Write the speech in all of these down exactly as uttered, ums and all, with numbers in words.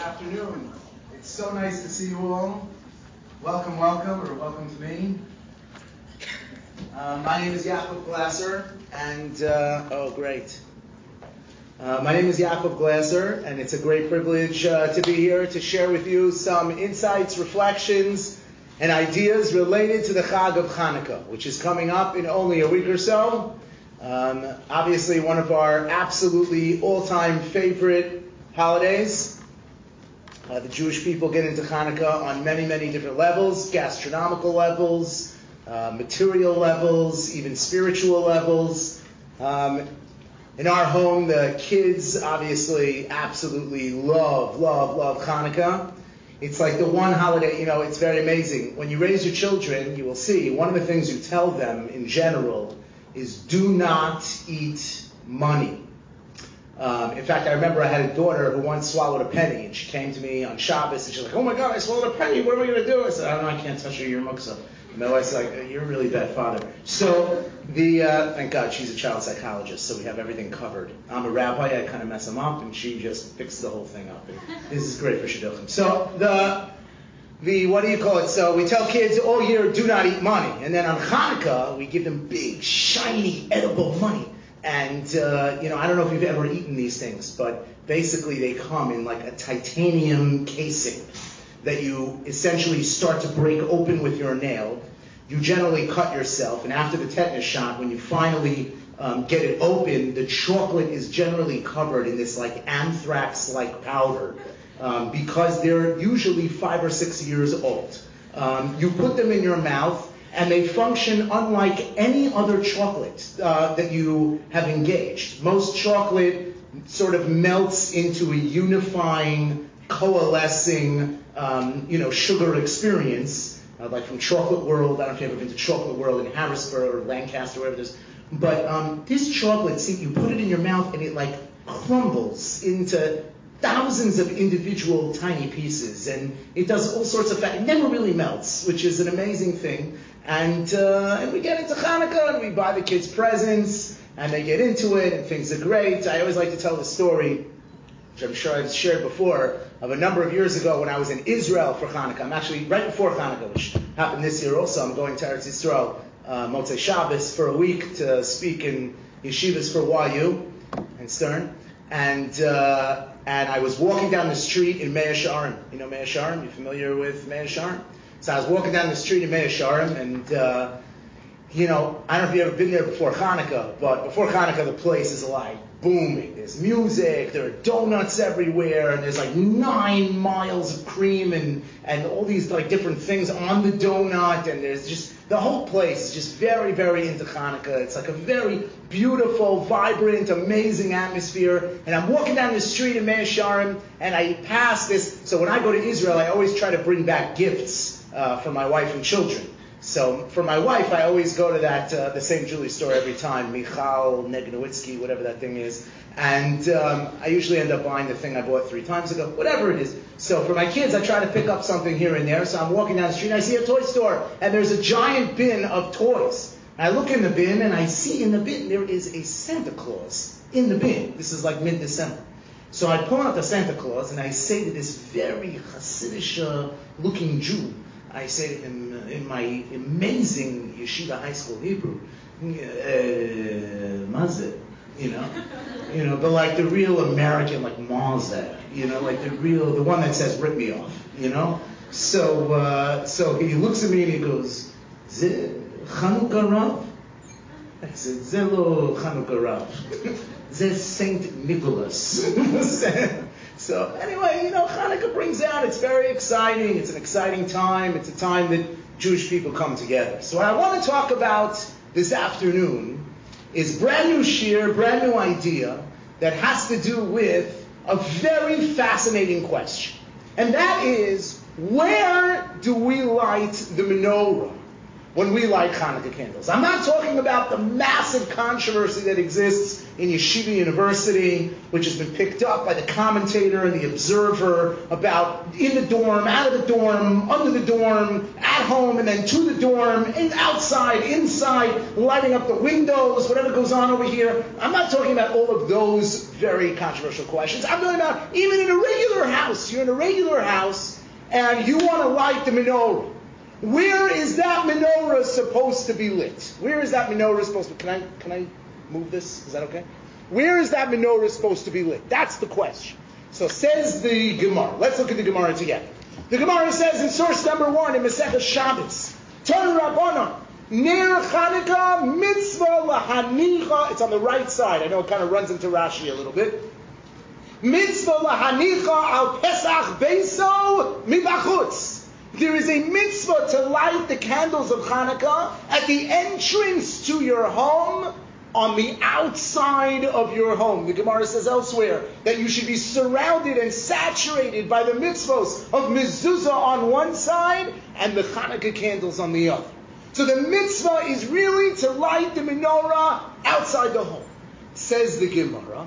afternoon. It's so nice to see you all. Welcome, welcome, or welcome to me. Uh, my name is Yaakov Glasser, and uh, oh, great. Uh, my name is Yaakov Glasser, and it's a great privilege uh, to be here to share with you some insights, reflections, and ideas related to the Chag of Hanukkah, which is coming up in only a week or so. Um, obviously, one of our absolutely all-time favorite holidays. Uh, the Jewish people get into Hanukkah on many, many different levels, gastronomical levels, uh, material levels, even spiritual levels. Um, in our home, the kids obviously absolutely love, love, love Hanukkah. It's like the one holiday, you know, it's very amazing. When you raise your children, you will see, one of the things you tell them in general is do not eat money. Um, in fact, I remember I had a daughter who once swallowed a penny, and she came to me on Shabbos, and she's like, "Oh my God, I swallowed a penny. What am I going to do?" I said, "I don't know. I can't touch her. You're muksa." And my wife's like, "You're a really bad father." So the uh, thank God she's a child psychologist, so we have everything covered. I'm a rabbi. I kind of mess them up, and she just fixed the whole thing up. And this is great for shidduchim. So the the what do you call it? So we tell kids all year, do not eat money, and then on Hanukkah we give them big, shiny, edible money. And, uh, you know, I don't know if you've ever eaten these things, but basically they come in like a titanium casing that you essentially start to break open with your nail. You generally cut yourself, and after the tetanus shot, when you finally um, get it open, the chocolate is generally covered in this like anthrax-like powder um, because they're usually five or six years old. Um, you put them in your mouth, and they function unlike any other chocolate uh, that you have engaged. Most chocolate sort of melts into a unifying, coalescing, um, you know, sugar experience, uh, like from Chocolate World. I don't know if you've ever been to Chocolate World in Harrisburg or Lancaster, wherever it is. But um, this chocolate, see, you put it in your mouth, and it like crumbles into thousands of individual tiny pieces, and it does all sorts of fat. It never really melts, which is an amazing thing. And uh, and we get into Hanukkah, and we buy the kids presents, and they get into it, and things are great. I always like to tell the story, which I'm sure I've shared before, of a number of years ago when I was in Israel for Hanukkah. I'm actually, right before Hanukkah, which happened this year also, I'm going to Eretz Yisrael, uh, Motzei Shabbos, for a week to speak in yeshivas for Y U and Stern. And uh, and I was walking down the street in Mea Shearim. You know Mea Shearim? You familiar with Mea Shearim? So I was walking down the street in Mea Shearim, and uh, you know, I don't know if you've ever been there before Hanukkah, but before Hanukkah, the place is like booming. There's music, there are donuts everywhere, and there's like nine miles of cream and, and all these like different things on the donut, and there's just, the whole place is just very, very into Hanukkah. It's like a very beautiful, vibrant, amazing atmosphere. And I'm walking down the street in Mea Shearim, and I pass this. So when I go to Israel, I always try to bring back gifts uh, for my wife and children. So for my wife, I always go to that uh, the same jewelry store every time, Michal Negnowitzki, whatever that thing is. And um, I usually end up buying the thing I bought three times ago, whatever it is. So for my kids, I try to pick up something here and there. So I'm walking down the street, and I see a toy store, and there's a giant bin of toys. And I look in the bin, and I see in the bin there is a Santa Claus in the bin. This is like mid-December. So I pull out the Santa Claus, and I say to this very Hasidic-looking Jew, I say to him uh, in my amazing yeshiva high school Hebrew, uh, Mazeh, you know, you know, but like the real American, like Mazeh, you know, like the real, the one that says "rip me off," you know. So, uh, so he looks at me and he goes, "Ze Chanukah Rav?" I said, "Ze lo Chanukah Rav, ze Saint Nicholas." So anyway, you know, Hanukkah brings out, it's very exciting. It's an exciting time. It's a time that Jewish people come together. So what I want to talk about this afternoon is brand new shir, brand new idea that has to do with a very fascinating question. And that is, where do we light the menorah? when we light Hanukkah candles. I'm not talking about the massive controversy that exists in Yeshiva University, which has been picked up by the commentator and the observer about in the dorm, out of the dorm, under the dorm, at home, and then to the dorm, in, outside, inside, lighting up the windows, whatever goes on over here. I'm not talking about all of those very controversial questions. I'm talking about even in a regular house. You're in a regular house, and you want to light the menorah. Where is that menorah supposed to be lit? Where is that menorah supposed to be? Can I, can I move this? Is that okay? Where is that menorah supposed to be lit? That's the question. So says the Gemara. Let's look at the Gemara together. The Gemara says in source number one in Masechah Shabbos, Tanu Rabbanan, Ner Chanukah mitzvah lahanicha. It's on the right side. I know it kind of runs into Rashi a little bit. Mitzvah lahanicha al Pesach beiso mibachutz. There is a mitzvah to light the candles of Hanukkah at the entrance to your home, on the outside of your home. The Gemara says elsewhere that you should be surrounded and saturated by the mitzvos of mezuzah on one side and the Hanukkah candles on the other. So the mitzvah is really to light the menorah outside the home. Says the Gemara,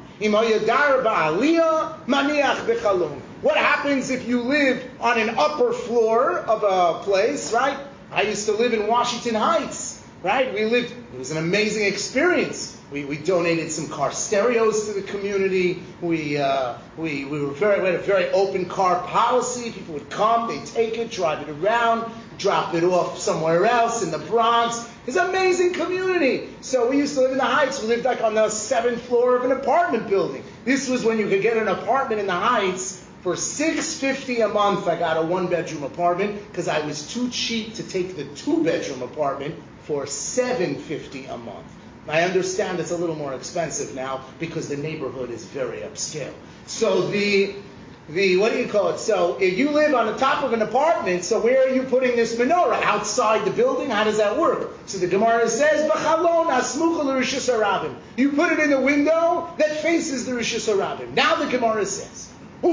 what happens if you live on an upper floor of a place, right? I used to live in Washington Heights, right? We lived, it was an amazing experience. We we donated some car stereos to the community. We uh, we we were very we had a very open car policy. People would come, they'd take it, drive it around, drop it off somewhere else in the Bronx. It's an amazing community. So we used to live in the Heights. We lived like on the seventh floor of an apartment building. This was when you could get an apartment in the Heights for six hundred fifty dollars a month. I got a one-bedroom apartment because I was too cheap to take the two-bedroom apartment for seven hundred fifty dollars a month. I understand it's a little more expensive now because the neighborhood is very upscale. So the The, what do you call it? So if you live on the top of an apartment, so where are you putting this menorah? Outside the building? How does that work? So the Gemara says, B'chalon asmucha l'rishus harabim. You put it in the window that faces the rishus harabim. Now the Gemara says,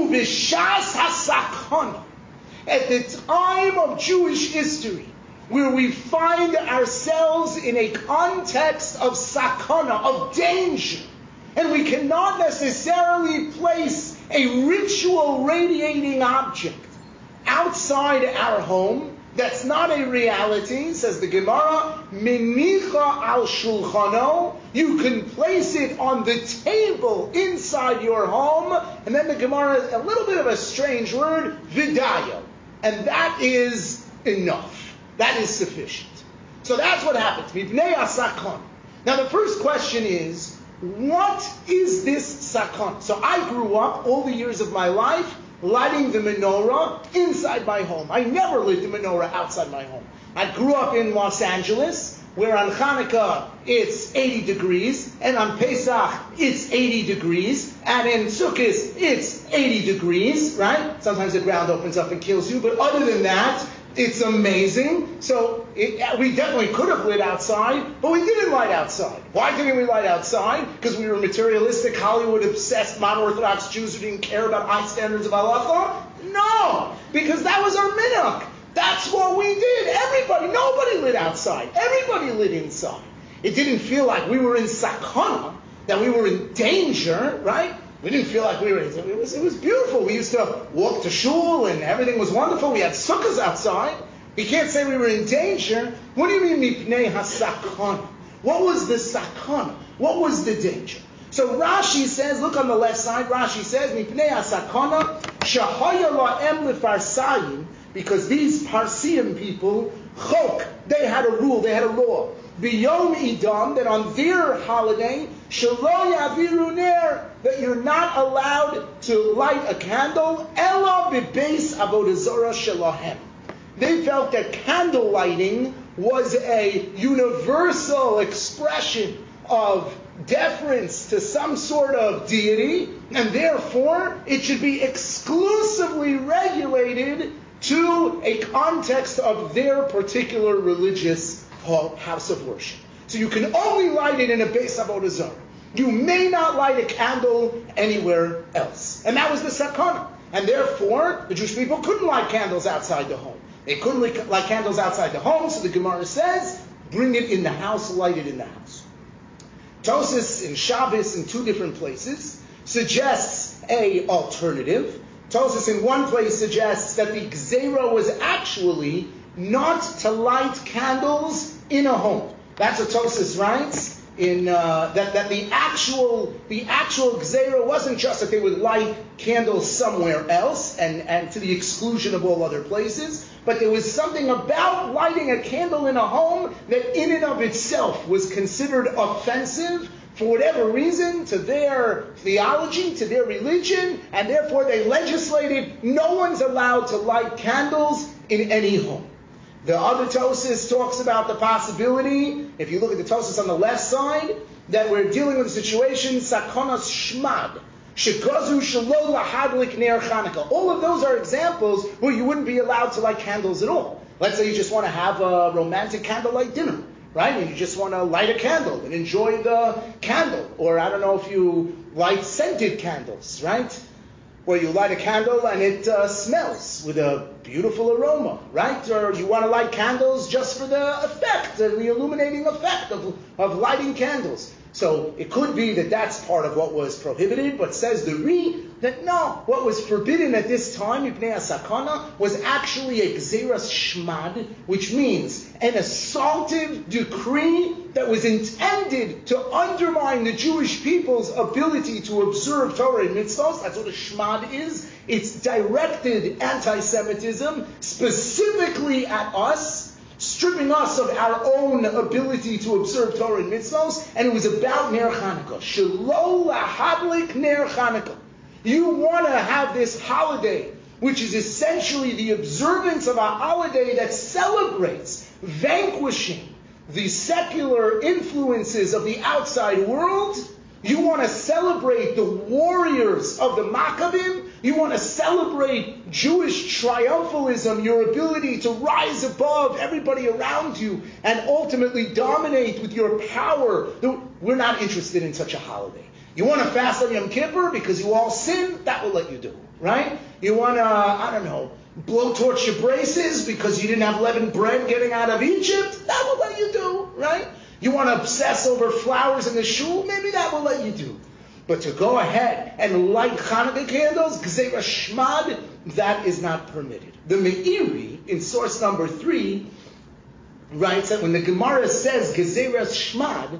Uvishas hasakon. At the time of Jewish history, where we find ourselves in a context of sakana, of danger, and we cannot necessarily place a ritual radiating object outside our home, that's not a reality, says the Gemara, minicha al shulchano, you can place it on the table inside your home, and then the Gemara, a little bit of a strange word, vidayo, and that is enough. That is sufficient. So that's what happens. Mipnei asakon. Now the first question is, what is this sakon? So I grew up all the years of my life lighting the menorah inside my home. I never lit the menorah outside my home. I grew up in Los Angeles, where on Hanukkah it's eighty degrees, and on Pesach it's eighty degrees, and in Sukkot it's eighty degrees, right? Sometimes the ground opens up and kills you, but other than that, it's amazing. So it, we definitely could have lit outside, but we didn't light outside. Why didn't we light outside? Because we were materialistic, Hollywood-obsessed, modern Orthodox Jews who didn't care about high standards of halacha? No, because that was our minhag. That's what we did. Everybody, nobody lit outside. Everybody lit inside. It didn't feel like we were in sakana, that we were in danger, right? We didn't feel like we were, it was, it was beautiful. We used to walk to shul and everything was wonderful. We had sukkahs outside. You can't say we were in danger. What do you mean, mipnei hasakana? What was the sakana? What was the danger? So Rashi says, look on the left side, Rashi says, mipnei hasakana, shahaya la'em lefarsayim, because these Parsian people, chok, they had a rule, they had a law. B'yom idam, that on their holiday, shelo yaviru ner, that you're not allowed to light a candle, ela b'beis avodah zarah shelahem. They felt that candle lighting was a universal expression of deference to some sort of deity, and therefore it should be exclusively regulated to a context of their particular religious house of worship. So you can only light it in a Beis Avodah Zarah. You may not light a candle anywhere else. And that was the sakana. And therefore, the Jewish people couldn't light candles outside the home. They couldn't light, light candles outside the home, so the Gemara says, bring it in the house, light it in the house. Tosfos in Shabbos in two different places suggests a alternative. Tosfos in one place suggests that the Gzeira was actually not to light candles in a home. That's what Tosfos writes. In uh, that, that the actual the actual Gzeira wasn't just that they would light candles somewhere else and, and to the exclusion of all other places, but there was something about lighting a candle in a home that in and of itself was considered offensive for whatever reason to their theology, to their religion, and therefore they legislated no one's allowed to light candles in any home. The other Tosfos talks about the possibility, if you look at the Tosfos on the left side, that we're dealing with a situation, sakonas shmad, shegazu shelo lahadlik ner Chanukah. All of those are examples where you wouldn't be allowed to light candles at all. Let's say you just want to have a romantic candlelight dinner, right? And you just want to light a candle and enjoy the candle. Or I don't know if you light scented candles, right? Where you light a candle and it uh, smells with a beautiful aroma, right? Or you want to light candles just for the effect, the illuminating effect of, of lighting candles. So it could be that that's part of what was prohibited, but says the Ri that no, what was forbidden at this time, Ibnei Asakana, was actually a Gzeras Shmad, which means an assaultive decree that was intended to undermine the Jewish people's ability to observe Torah and mitzvahs. That's what a Shmad is. It's directed anti-Semitism, specifically at us, stripping us of our own ability to observe Torah and mitzvahs, and it was about Ner Chanukah. Shelo lahadlik Ner Chanukah. You want to have this holiday, which is essentially the observance of a holiday that celebrates vanquishing the secular influences of the outside world. You want to celebrate the warriors of the Maccabim. You want to celebrate Jewish triumphalism, your ability to rise above everybody around you and ultimately dominate with your power. We're not interested in such a holiday. You want to fast on Yom Kippur because you all sin? That will let you do, right? You want to, I don't know, blowtorch your braces because you didn't have leavened bread getting out of Egypt? That will let you do, right? You want to obsess over flowers in the shul? Maybe that will let you do. But to go ahead and light Hanukkah candles, Gzeira Shmad, that is not permitted. The Meiri, in source number three, writes that when the Gemara says Gzeira Shmad,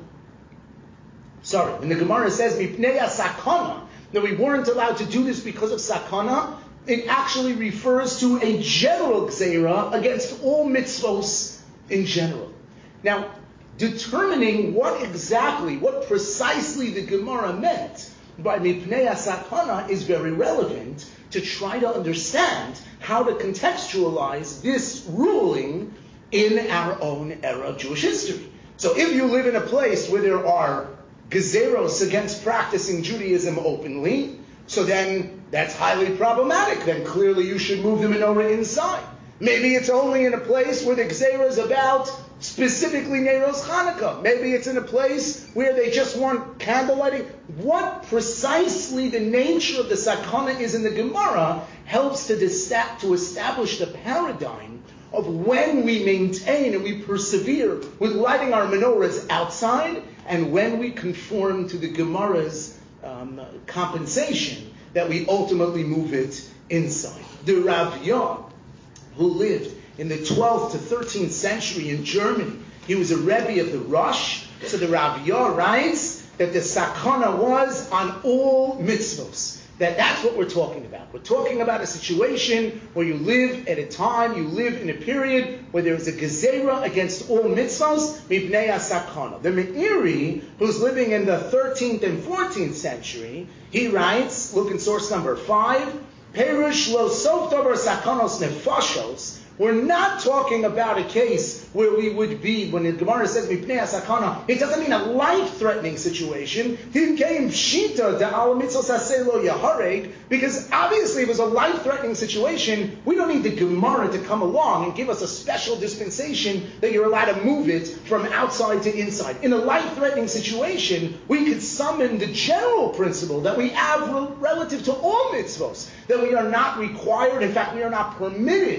sorry, when the Gemara says Mipnei Sakana, that we weren't allowed to do this because of Sakana, it actually refers to a general Gzeira against all mitzvos in general. Now, determining what exactly, what precisely the Gemara meant by Mipnei Sakana is very relevant to try to understand how to contextualize this ruling in our own era of Jewish history. So if you live in a place where there are Gezeros against practicing Judaism openly, so then that's highly problematic. Then clearly you should move the menorah inside. Maybe it's only in a place where the Gezerah is about specifically Neiros Hanukkah. Maybe it's in a place where they just want candle lighting. What precisely the nature of the sakana is in the Gemara helps to, dista- to establish the paradigm of when we maintain and we persevere with lighting our menorahs outside and when we conform to the Gemara's um, compensation that we ultimately move it inside. The Rav Yah, who lived in the twelfth to thirteenth century in Germany, he was a Rebbe of the Rosh. So the Rav Yah writes that the sakana was on all mitzvos. That that's what we're talking about. We're talking about a situation where you live at a time, you live in a period where there is a gezerah against all mitzvos, mipnei sakana. The Meiri, who's living in the thirteenth and fourteenth century, he writes, look in source number five, Perush lo sof davar sakanos nefashos. We're not talking about a case where we would be, when the Gemara says mipnei sakana, it doesn't mean a life-threatening situation. He came shita de al mitzvos aselo yahareg, because obviously if it was a life-threatening situation, we don't need the Gemara to come along and give us a special dispensation that you're allowed to move it from outside to inside. In a life-threatening situation, we could summon the general principle that we have relative to all mitzvos, that we are not required, in fact we are not permitted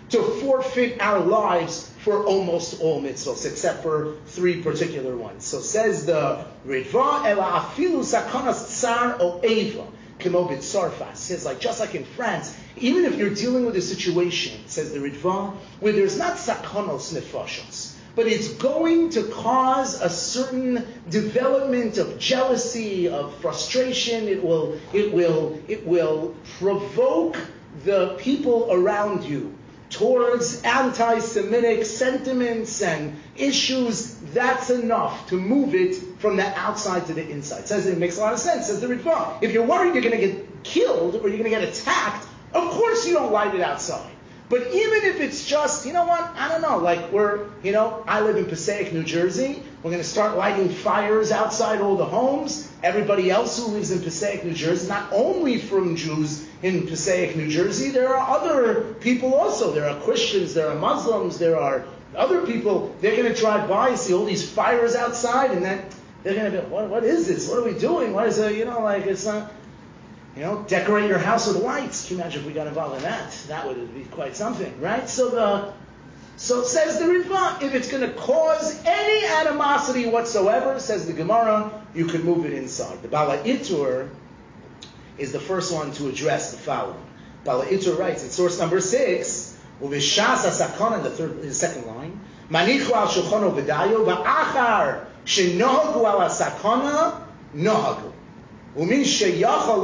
to forfeit our lives for almost all mitzvahs, except for three particular ones. So says the Ritva, Ela afilu sakanas tsar o eva, kemo b'tzarfas. Says like, just like in France, even if you're dealing with a situation, says the Ritva, where there's not sakanos nefashos, but it's going to cause a certain development of jealousy, of frustration. It will, it will, it will provoke the people around you towards anti-Semitic sentiments and issues. That's enough to move it from the outside to the inside. Says it makes a lot of sense. Says the Ritva. If you're worried you're going to get killed or you're going to get attacked, of course you don't light it outside. But even if it's just, you know what, I don't know, like we're, you know, I live in Passaic, New Jersey. We're going to start lighting fires outside all the homes. Everybody else who lives in Passaic, New Jersey, not only from Jews in Passaic, New Jersey, there are other people also. There are Christians, there are Muslims, there are other people. They're going to drive by and see all these fires outside, and then they're going to be, what, what is this? What are we doing? What is it? You know, like it's not... You know, decorate your house with lights. Can you imagine if we got involved in that? That would be quite something, right? So the, so says the Ritva, if it's going to cause any animosity whatsoever, says the Gemara, you can move it inside. The Bala Itur is the first one to address the following. Bala Itur writes in source number six, Uvishas asakana, the third, the second line, Manichu al shulchano v'dayo v'achar shenohagu al asakana nohagu. So he says,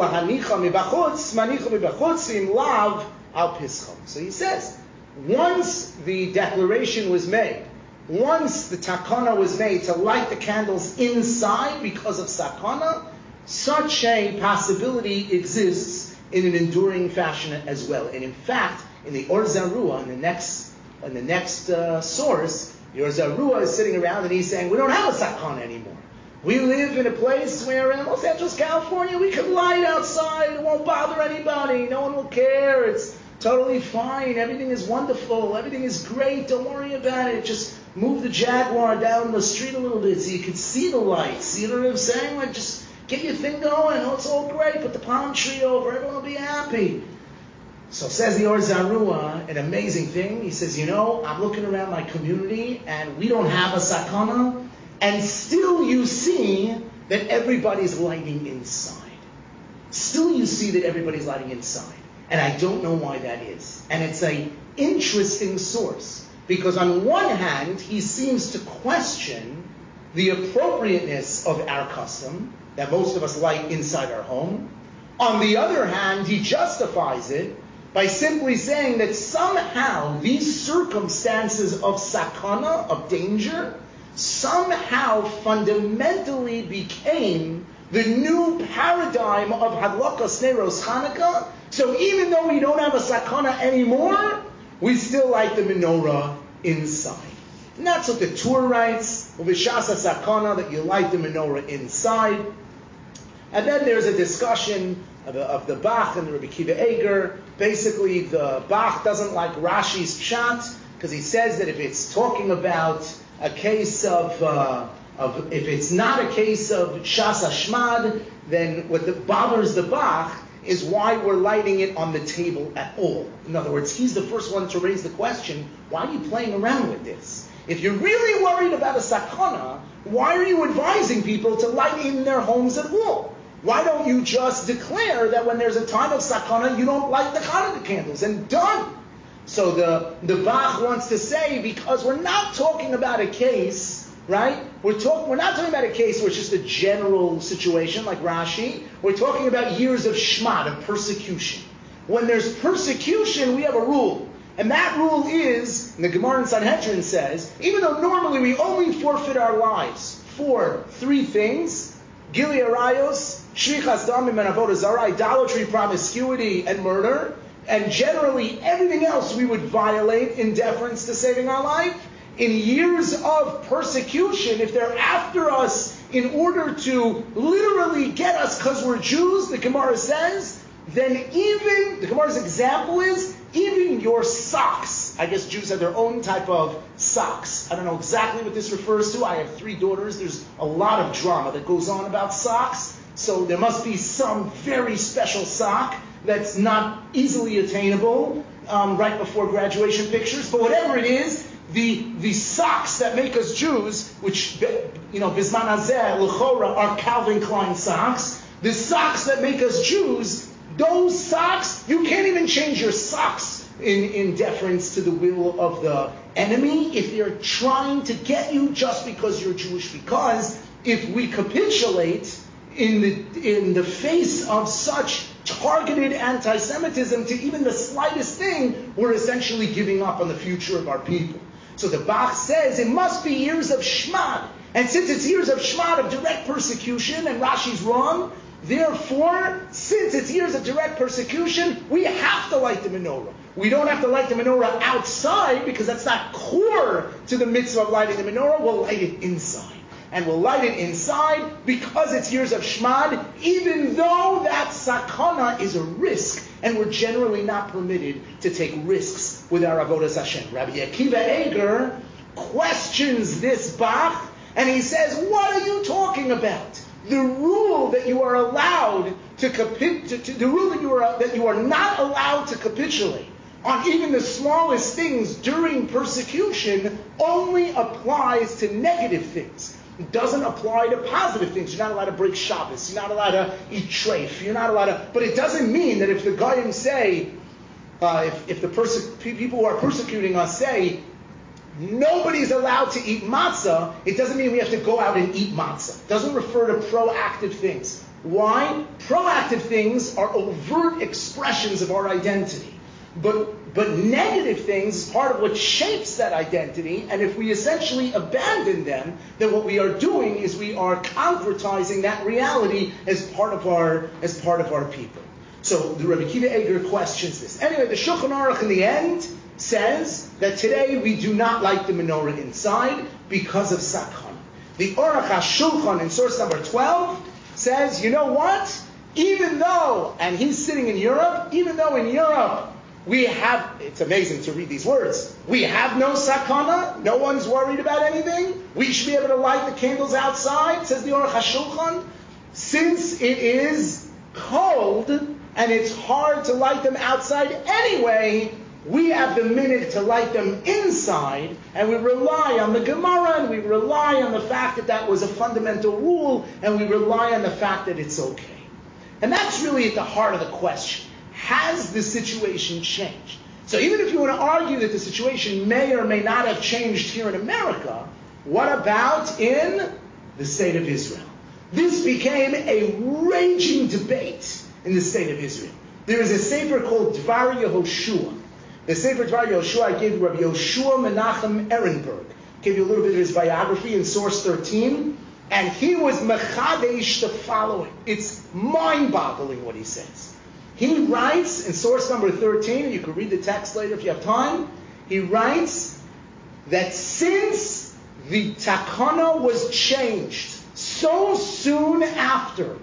once the declaration was made, once the takana was made to light the candles inside because of sakana, such a possibility exists in an enduring fashion as well. And in fact, in the Or Zarua, in the next, in the next uh, source, the Or Zarua is sitting around and he's saying, we don't have a sakana anymore. We live in a place where in Los Angeles, California, we can light outside. It won't bother anybody. No one will care. It's totally fine. Everything is wonderful. Everything is great. Don't worry about it. Just move the Jaguar down the street a little bit so you can see the lights. You know what I'm saying? Like, just get your thing going. Oh, it's all great. Put the palm tree over. Everyone will be happy. So says the Or Zarua, an amazing thing. He says, you know, I'm looking around my community and we don't have a sakana. And still you see that everybody's lighting inside. Still you see that everybody's lighting inside. And I don't know why that is. And it's an interesting source. Because on one hand, he seems to question the appropriateness of our custom, that most of us light inside our home. On the other hand, he justifies it by simply saying that somehow these circumstances of sakana, of danger, somehow fundamentally became the new paradigm of Hadlakas Neiros Hanukkah. So even though we don't have a sakana anymore, we still light the menorah inside. And that's what the Tur writes, Uvishasa sakana, that you light the menorah inside. And then there's a discussion of, of the Bach and the Rabbi Kiva Eger. Basically, the Bach doesn't like Rashi's pshat, because he says that if it's talking about a case of, uh, of if it's not a case of Shas Hashmad, then what the, bothers the Bach is why we're lighting it on the table at all. In other words, he's the first one to raise the question, why are you playing around with this? If you're really worried about a sakana, why are you advising people to light in their homes at all? Why don't you just declare that when there's a time of sakana, you don't light the Hanukkah candles, and done? So the, the Bach wants to say, because we're not talking about a case, right? We're talking, we're not talking about a case where it's just a general situation like Rashi. We're talking about years of shmad, of persecution. When there's persecution, we have a rule. And that rule is, and the Gemara in Sanhedrin says, even though normally we only forfeit our lives for three things, Gili Arayos, Shrichas Damim and Avodah Zarah, idolatry, promiscuity, and murder, and generally everything else we would violate in deference to saving our life. In years of persecution, if they're after us in order to literally get us because we're Jews, the Gemara says, then even, the Gemara's example is, even your socks. I guess Jews have their own type of socks. I don't know exactly what this refers to. I have three daughters. There's a lot of drama that goes on about socks. So there must be some very special sock that's not easily attainable um, right before graduation pictures, but whatever it is, the the socks that make us Jews, which, you know, Bisman Hazeh, L'chora, are Calvin Klein socks, the socks that make us Jews, those socks, you can't even change your socks in, in deference to the will of the enemy if they're trying to get you just because you're Jewish. Because if we capitulate in the in the face of such targeted anti-Semitism to even the slightest thing, we're essentially giving up on the future of our people. So the Bach says it must be years of shmad. And since it's years of shmad, of direct persecution, and Rashi's wrong, therefore, since it's years of direct persecution, we have to light the menorah. We don't have to light the menorah outside because that's not core to the mitzvah of lighting the menorah. We'll light it inside. And we'll light it inside because it's years of shmad, even though that sakana is a risk, and we're generally not permitted to take risks with our avodas Hashem. Rabbi Akiva Eger questions this Bach, and he says, what are you talking about? The rule that you are allowed to, capi- to, to the rule that you are that you are not allowed to capitulate on even the smallest things during persecution only applies to negative things. It doesn't apply to positive things. You're not allowed to break Shabbos. You're not allowed to eat treif. You're not allowed to. But it doesn't mean that if the Goyim say, uh, if, if the perse- people who are persecuting us say, nobody's allowed to eat matzah, it doesn't mean we have to go out and eat matzah. It doesn't refer to proactive things. Why? Proactive things are overt expressions of our identity. But, but negative things is part of what shapes that identity, and if we essentially abandon them, then what we are doing is we are concretizing that reality as part of our, as part of our people. So the Rabbi Akiva Eger questions this. Anyway, the Shulchan Aruch in the end says that today we do not light the menorah inside because of sakana. The Aruch HaShulchan in source number twelve says, you know what? Even though, and he's sitting in Europe, even though in Europe we have, it's amazing to read these words, we have no sakana, no one's worried about anything, we should be able to light the candles outside, says the Aruch HaShulchan, since it is cold and it's hard to light them outside anyway, we have the minute to light them inside, and we rely on the Gemara, and we rely on the fact that that was a fundamental rule, and we rely on the fact that it's okay. And that's really at the heart of the question. Has the situation changed? So even if you want to argue that the situation may or may not have changed here in America, what about in the state of Israel? This became a raging debate in the state of Israel. There is a sefer called Dvar Yehoshua. The Sefer Dvar Yehoshua I gave Rabbi Yoshua Menachem Ehrenberg. Gave you a little bit of his biography in source thirteen. And he was mechadesh the following. It's mind-boggling what he says. He writes in source number thirteen, and you can read the text later if you have time, he writes that since the takana was changed so soon after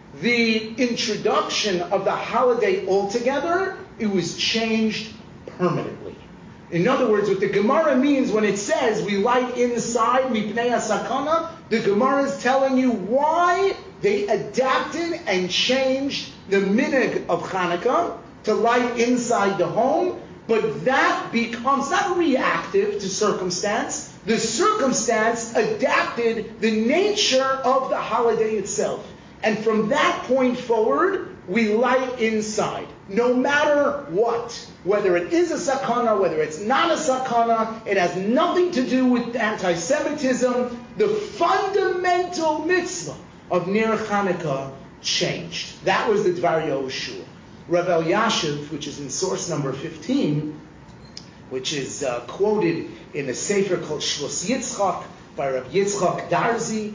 the introduction of the holiday altogether, it was changed permanently. In other words, what the Gemara means when it says we light inside mipnei sakana, the Gemara is telling you why they adapted and changed the minhag of Hanukkah to light inside the home, but that becomes not reactive to circumstance. The circumstance adapted the nature of the holiday itself. And from that point forward, we light inside, no matter what. Whether it is a sakana, whether it's not a sakana, it has nothing to do with anti-Semitism. The fundamental mitzvah of Ner Chanukah changed. That was the Dvar Yehoshua. Rav Elyashiv, which is in source number fifteen, which is uh, quoted in a sefer called Shlos Yitzchak by Rav Yitzchak Darzi,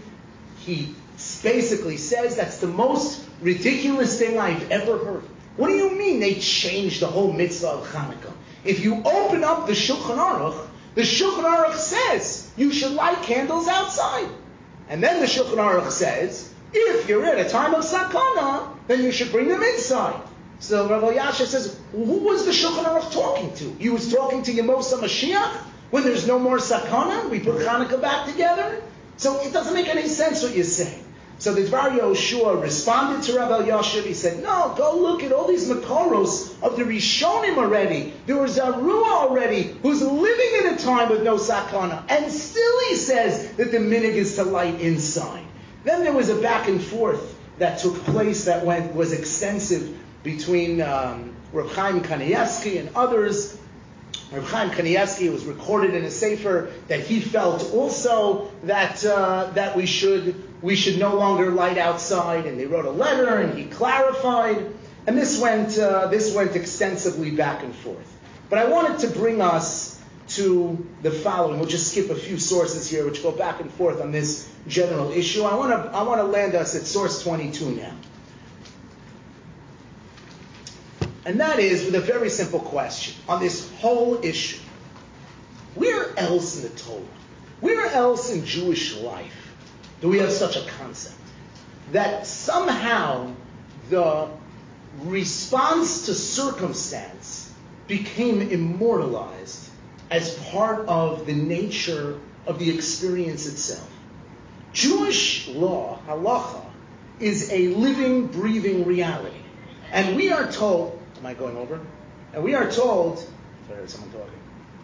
he basically says that's the most ridiculous thing I've ever heard. What do you mean they changed the whole mitzvah of Hanukkah? If you open up the Shulchan Aruch, the Shulchan Aruch says you should light candles outside. And then the Shulchan Aruch says, if you're at a time of sakana, then you should bring them inside. So Rav Elyashiv says, well, who was the Shulchan Aruch talking to? He was talking to Yemosa Mashiach? When there's no more sakana, we put Hanukkah back together? So it doesn't make any sense what you're saying. So the Dvar Yehoshua responded to Rav Elyashiv. He said, no, go look at all these Makoros of the Rishonim already. There was a Ruah already who's living in a time with no sakana. And still he says that the minig is to light inside. Then there was a back and forth that took place that went was extensive between um, Rav Chaim Kanievsky and others. Rav Chaim Kanievsky, was recorded in a sefer that he felt also that uh, that we should we should no longer light outside, and they wrote a letter and he clarified, and this went uh, this went extensively back and forth. But I wanted to bring us to the following. We'll just skip a few sources here which go back and forth on this general issue. I want to I want to land us at source twenty-two now. And that is with a very simple question on this whole issue. Where else in the Torah, where else in Jewish life do we have such a concept that somehow the response to circumstance became immortalized as part of the nature of the experience itself? Jewish law, halacha, is a living, breathing reality. And we are told, am I going over? And we are told, sorry, there's someone talking.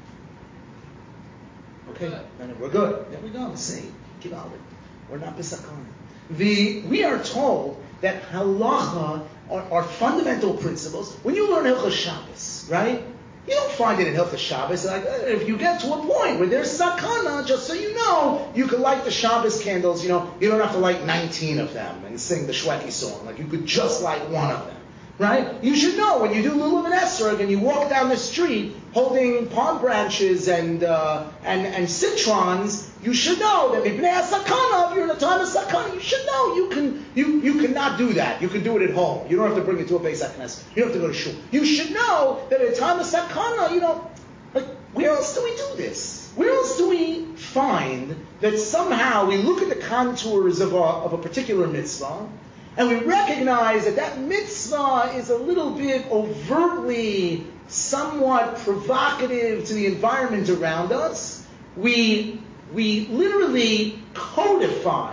Okay, no, no, we're good. There we go. See, keep on it. We're not bisakon. The we are told that halacha are, are fundamental principles. When you learn Hilchos Shabbos, right? You don't find it in Hilchos Shabbos. Like if you get to a point where there's sakana, just so you know, you could light the Shabbos candles. You know, you don't have to light nineteen of them and sing the Shweki song. Like you could just light one of them. Right? You should know when you do Lulav and Esrog and you walk down the street holding palm branches and uh, and and citrons, you should know that if you're in a time of sakana, you should know you can you you cannot do that. You can do it at home. You don't have to bring it to a Beis HaKnesset. You don't have to go to shul. You should know that at a time of sakana, you know, like where else do we do this? Where else do we find that somehow we look at the contours of a of a particular mitzvah? And we recognize that that mitzvah is a little bit overtly, somewhat provocative to the environment around us. We we literally codify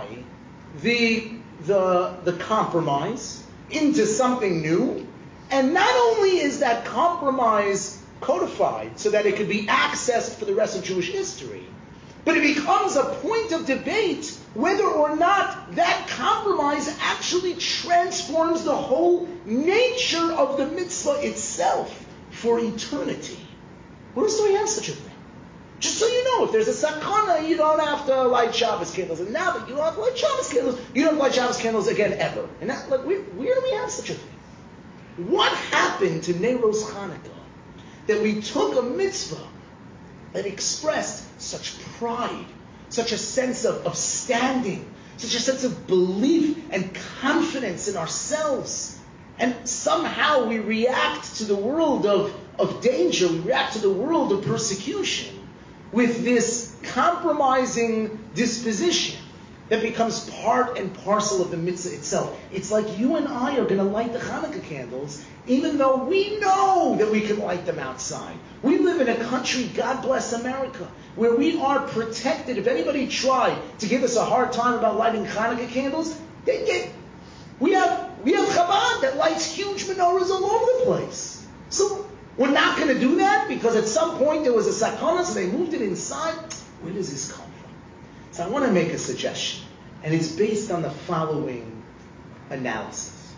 the the the compromise into something new, and not only is that compromise codified so that it could be accessed for the rest of Jewish history, but it becomes a point of debate whether or not that compromise actually transforms the whole nature of the mitzvah itself for eternity. Where else do we have such a thing? Just so you know, if there's a sakana, you don't have to light Shabbos candles. And now that you don't have to light Shabbos candles, you don't have to light Shabbos candles again ever. And that, like, where, where do we have such a thing? What happened to Neiros Hanukkah that we took a mitzvah that expressed such pride, such a sense of, of standing, such a sense of belief and confidence in ourselves, and somehow we react to the world of, of danger, we react to the world of persecution with this compromising disposition that becomes part and parcel of the mitzvah itself. It's like you and I are going to light the Hanukkah candles, even though we know that we can light them outside. We live in a country, God bless America, where we are protected. If anybody tried to give us a hard time about lighting Hanukkah candles, they get. We have we have Chabad that lights huge menorahs all over the place. So we're not going to do that because at some point there was a sakana, so they moved it inside. Where does this come from? So I want to make a suggestion, and it's based on the following analysis.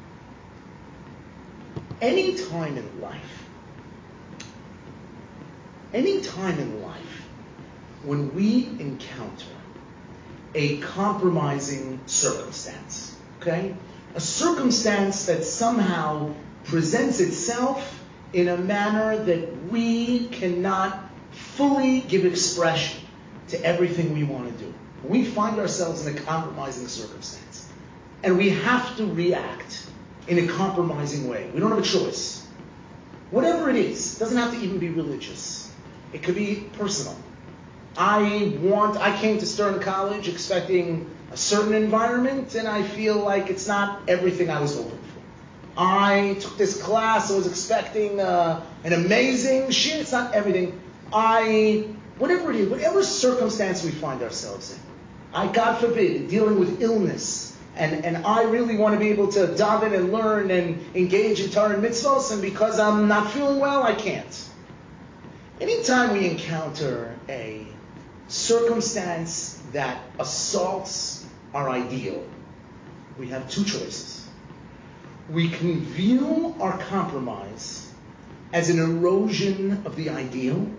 Any time in life, any time in life when we encounter a compromising circumstance, okay, a circumstance that somehow presents itself in a manner that we cannot fully give expression to everything we want to do. We find ourselves in a compromising circumstance, and we have to react in a compromising way. We don't have a choice. Whatever it is, it doesn't have to even be religious. It could be personal. I want, I came to Stern College expecting a certain environment, and I feel like it's not everything I was hoping for. I took this class, I was expecting uh, an amazing shit, it's not everything. I, whatever it is, whatever circumstance we find ourselves in, I, God forbid, dealing with illness, and, and I really want to be able to dive in and learn and engage in Torah and mitzvahs, and because I'm not feeling well, I can't. Anytime we encounter a circumstance that assaults our ideal, we have two choices. We can view our compromise as an erosion of the ideal,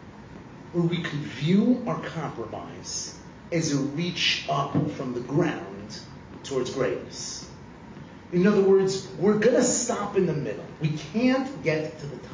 or we can view our compromise as a reach up from the ground towards greatness. In other words, we're going to stop in the middle. We can't get to the top.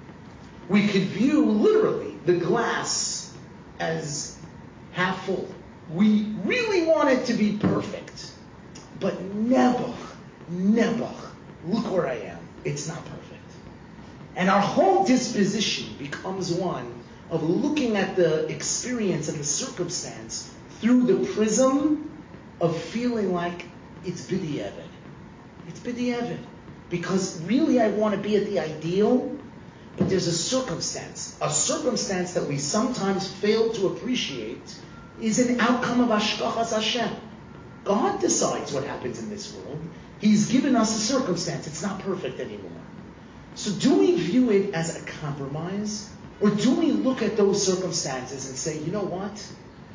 We could view literally the glass as half full. We really want it to be perfect. But never, never, look where I am. It's not perfect. And our whole disposition becomes one of looking at the experience and the circumstance through the prism of feeling like it's b'diavad. It's b'diavad. Because really I want to be at the ideal, but there's a circumstance. A circumstance that we sometimes fail to appreciate is an outcome of Hashgachas Hashem. God decides what happens in this world. He's given us a circumstance. It's not perfect anymore. So do we view it as a compromise? Or do we look at those circumstances and say, you know what?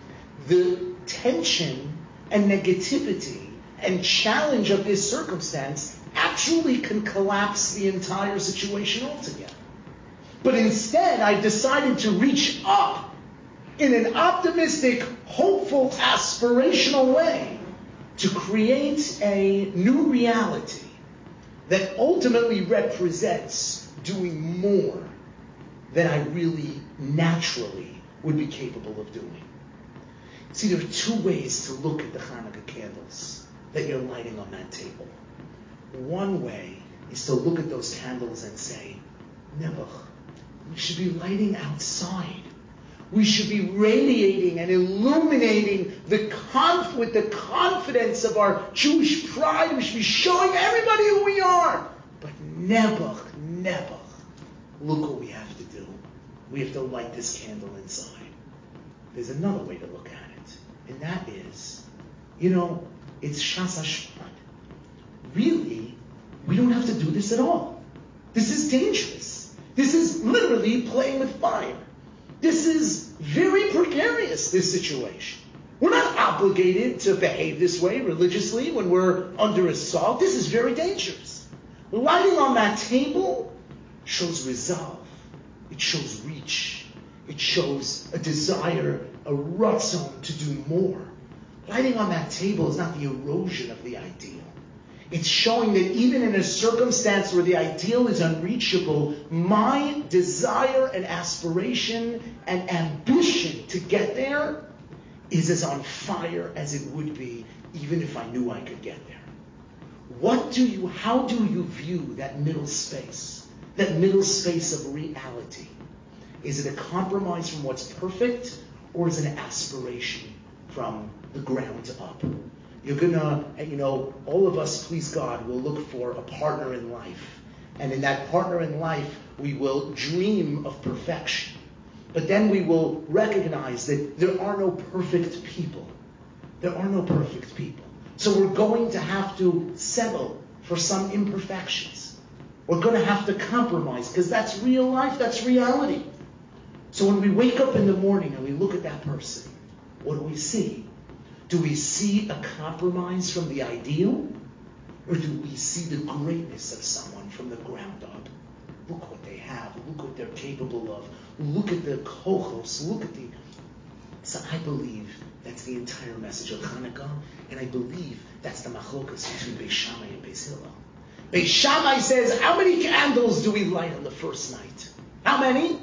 The tension and negativity and challenge of this circumstance actually can collapse the entire situation altogether. But instead, I've decided to reach up in an optimistic, hopeful, aspirational way to create a new reality that ultimately represents doing more than I really naturally would be capable of doing. See, there are two ways to look at the Hanukkah candles that you're lighting on that table. One way is to look at those candles and say, Nebuch, we should be lighting outside. We should be radiating and illuminating the conf- with the confidence of our Jewish pride. We should be showing everybody who we are. But Nebuch, Nebuch, look what we have to do. We have to light this candle inside. There's another way to look at it, and that is, you know, it's Shas Hashvat. Really, we don't have to do this at all. This is dangerous. This is literally playing with fire. This is very precarious, this situation. We're not obligated to behave this way religiously when we're under assault. This is very dangerous. Lighting on that table shows resolve. It shows reach. It shows a desire, a ratzon to do more. Lighting on that table is not the erosion of the ideal. It's showing that even in a circumstance where the ideal is unreachable, my desire and aspiration and ambition to get there is as on fire as it would be even if I knew I could get there. What do you, how do you view that middle space? That middle space of reality? Is it a compromise from what's perfect, or is it an aspiration from the ground up? You're gonna, you know, all of us, please God, will look for a partner in life. And in that partner in life, we will dream of perfection. But then we will recognize that there are no perfect people. There are no perfect people. So we're going to have to settle for some imperfections. We're going to have to compromise, because that's real life, that's reality. So when we wake up in the morning and we look at that person, what do we see? Do we see a compromise from the ideal? Or do we see the greatness of someone from the ground up? Look what they have. Look what they're capable of. Look at the kochos. Look at the... So I believe that's the entire message of Hanukkah, and I believe that's the machlokas between Beis Shammai and Beis Hillel. Beis Shammai says, how many candles do we light on the first night? How many?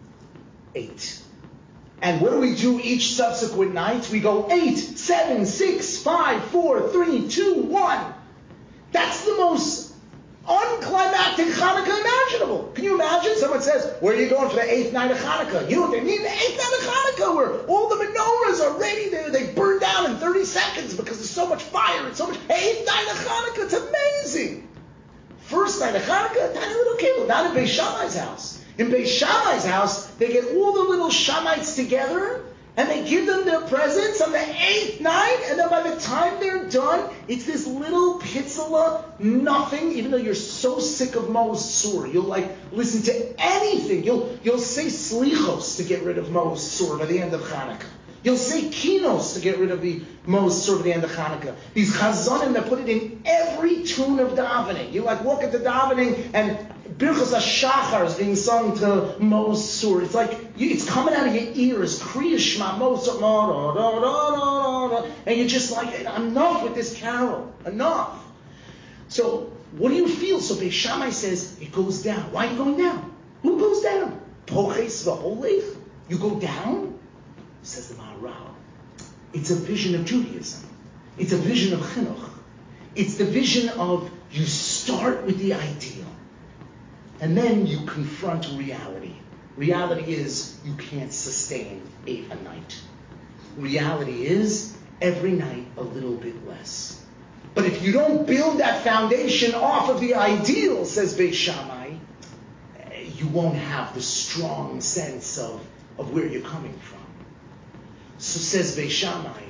Eight. And what do we do each subsequent night? We go eight, seven, six, five, four, three, two, one. That's the most unclimactic Hanukkah imaginable. Can you imagine? Someone says, where are you going for the eighth night of Hanukkah? You know what they mean? The eighth night of Hanukkah, where all the menorahs are ready. They, they burn down in thirty seconds because there's so much fire and so much. Eighth night of Hanukkah, it's amazing. First night of Hanukkah, tiny little candle, not in Beis Shammai's house. In Beis Shammai's house, they get all the little Shammaites together, And they give them their presents on the eighth night, and then by the time they're done, it's this little pitzela, nothing, even though you're so sick of Mo's Sur. You'll like listen to anything. You'll you'll say slichos to get rid of Mo's Sur by the end of Hanukkah. You'll say kinos to get rid of the Mo's Sur by the end of Hanukkah. These chazonim that put it in every tune of davening. You like walk at the davening and Birchas HaShachar is being sung to Mo's Sur. It's like, you, it's coming out of your ears. Kriya Shema, Mo's Sur, da, da, da, da, da, and you're just like, enough with this carol. Enough. So, what do you feel? So Beis Shammai says, it goes down. Why are you going down? Who goes down? Poches v'holech? You go down? Says the Maharal. It's a vision of Judaism. It's a vision of Chinuch. It's the vision of you start with the ideal. And then you confront reality. Reality is you can't sustain eight a night. Reality is every night a little bit less. But if you don't build that foundation off of the ideal, says Beis Shammai, you won't have the strong sense of, of where you're coming from. So says Beis Shammai,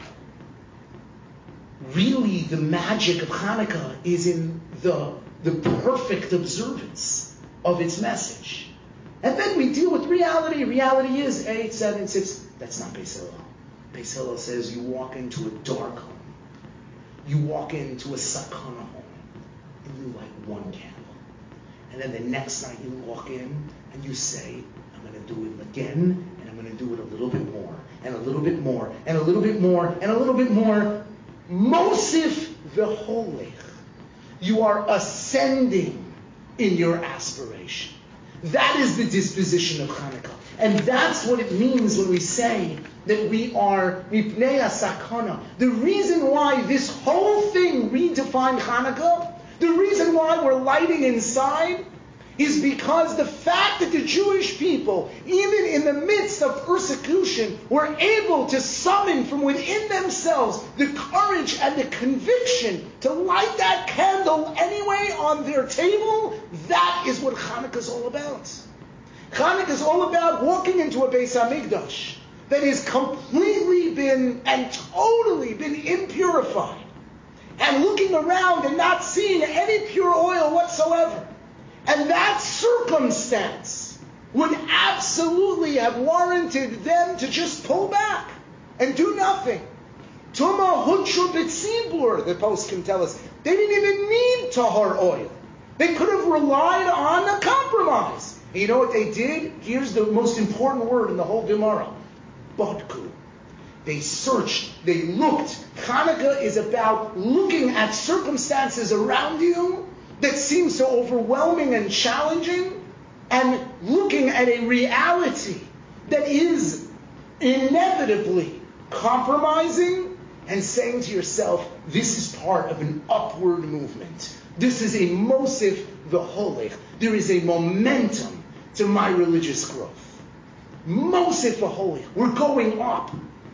really the magic of Hanukkah is in the, the perfect observance of its message. And then we deal with reality. Reality is eight, seven, six. That's not Beis Hillel. Beis Hillel says you walk into a dark home. You walk into a sakana home. And you light one candle. And then the next night you walk in and you say, I'm going to do it again, and I'm going to do it a little bit more, and a little bit more, and a little bit more, and a little bit more. Mosif v'holech. You are ascending in your aspiration. That is the disposition of Hanukkah. And that's what it means when we say that we are mipnei sakana. The reason why this whole thing redefined Hanukkah, the reason why we're lighting inside, is because the fact that the Jewish people, even in the midst of persecution, were able to summon from within themselves the courage and the conviction to light that candle anyway on their table. That is what Hanukkah is all about. Hanukkah is all about walking into a Beis Hamikdash that has completely been and totally been impurified, and looking around and not seeing any pure oil whatsoever. And that circumstance would absolutely have warranted them to just pull back and do nothing. Tuma hudshu b'tzibur, the post can tell us. They didn't even need tahor oil. They could have relied on a compromise. And you know what they did? Here's the most important word in the whole Gemara. Badku. They searched. They looked. Hanukkah is about looking at circumstances around you that seems so overwhelming and challenging, and looking at a reality that is inevitably compromising, and saying to yourself, this is part of an upward movement. This is a mosif v'holech. There is a momentum to my religious growth. Mosif v'holech. We're going up.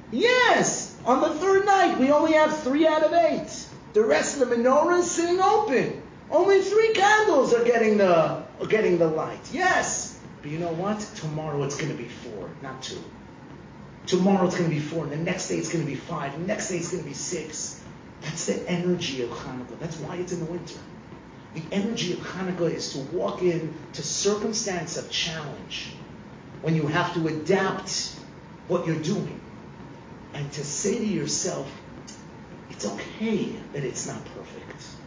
Yes, on the third night, we only have three out of eight. The rest of the menorah is sitting open. Only three candles are getting the are getting the light. Yes. But you know what? Tomorrow it's going to be four, not two. Tomorrow it's going to be four, and the next day it's going to be five, and the next day it's going to be six. That's the energy of Hanukkah. That's why it's in the winter. The energy of Hanukkah is to walk in to circumstance of challenge, when you have to adapt what you're doing, and to say to yourself, it's okay that it's not perfect.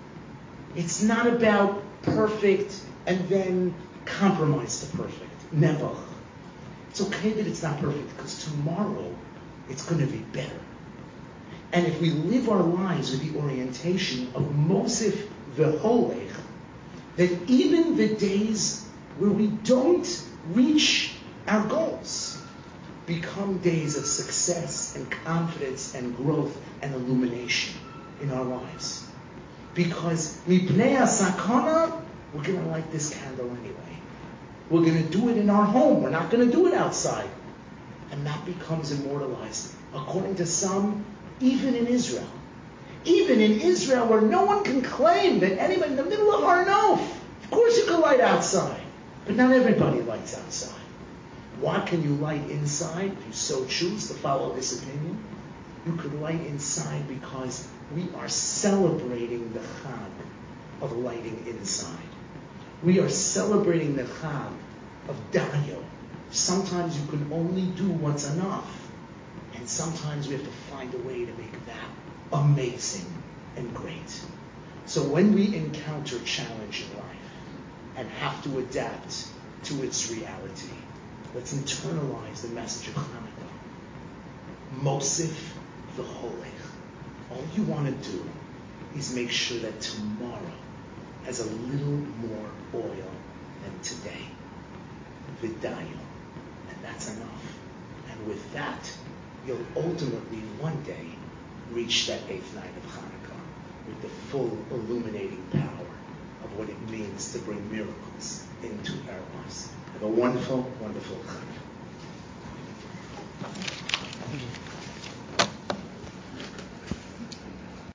It's not about perfect and then compromise to perfect. Never. It's okay that it's not perfect, because tomorrow it's going to be better. And if we live our lives with the orientation of Mosif v'holech, then even the days where we don't reach our goals become days of success and confidence and growth and illumination in our lives. Because mipnei sakana, we're going to light this candle anyway. We're going to do it in our home. We're not going to do it outside. And that becomes immortalized. According to some, even in Israel. Even in Israel, where no one can claim that anybody in the middle of Har Nof, of course you can light outside. But not everybody lights outside. Why can you light inside? If you so choose to follow this opinion, you could light inside because we are celebrating the Chag of lighting inside. We are celebrating the Chag of Dayo. Sometimes you can only do what's enough. And sometimes we have to find a way to make that amazing and great. So when we encounter challenge in life and have to adapt to its reality, let's internalize the message of Hanukkah. Mosif v'cholech. All you want to do is make sure that tomorrow has a little more oil than today. V'dayo. And that's enough. And with that, you'll ultimately one day reach that eighth night of Hanukkah with the full illuminating power of what it means to bring miracles into our lives. Have a wonderful, wonderful Hanukkah.